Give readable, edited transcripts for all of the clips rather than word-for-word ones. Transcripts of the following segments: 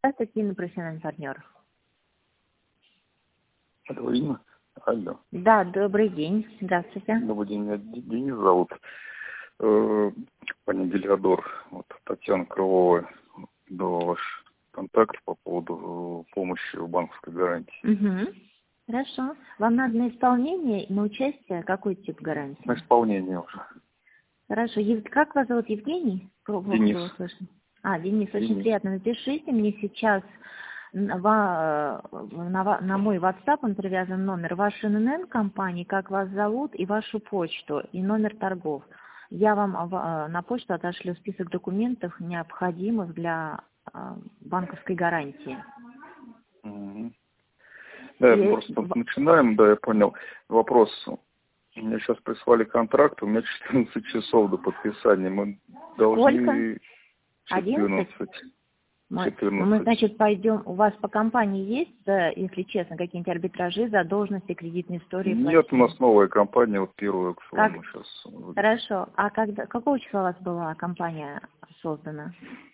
Здравствуйте, Инна, профессиональный партнер. Алло, Инна. Алло. Да, добрый день. Здравствуйте. Добрый день, меня Денис зовут. Компания Делиадор. Вот Татьяна Крылова дала ваш контакт по поводу помощи в банковской гарантии. Угу. Хорошо. Вам надо на исполнение, на участие? Какой тип гарантии? На исполнение уже. Хорошо. Как вас зовут? Евгений? Денис. Денис, очень приятно. Напишите мне сейчас на мой WhatsApp, он привязан номер, ваш ННН компании, как вас зовут, и вашу почту, и номер торгов. Я вам на почту отошлю список документов, необходимых для банковской гарантии. Угу. Да, мы просто начинаем, да, я понял. Вопрос. Мне сейчас прислали контракт, у меня 14 часов до подписания. Мы должны... Сколько? 11? 14. Мы, значит, пойдем... У вас по компании есть, если честно, какие-нибудь арбитражи, задолженности, кредитные истории? Нет, у нас новая компания, вот первая, к слову, сейчас. Хорошо. А какого числа у вас была компания создана?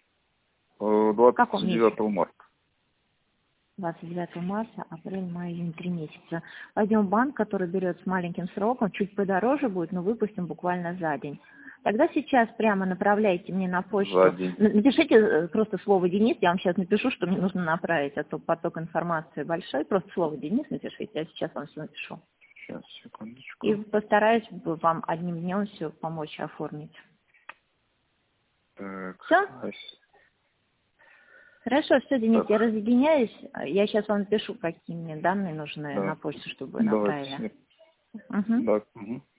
29 марта. 29 марта, апрель, май, июнь, 3 месяца. Пойдем в банк, который берет с маленьким сроком, чуть подороже будет, но выпустим буквально за день. Тогда сейчас прямо направляйте мне на почту. Напишите просто слово «Денис», я вам сейчас напишу, что мне нужно направить, а то поток информации большой. Просто слово «Денис» напишите, я сейчас вам все напишу. Сейчас, секундочку. И постараюсь вам одним днем все помочь оформить. Так. Все? Хорошо, все, Денис, я разъединяюсь. Я сейчас вам напишу, какие мне данные нужны на почту, чтобы вы направили. Да. Угу.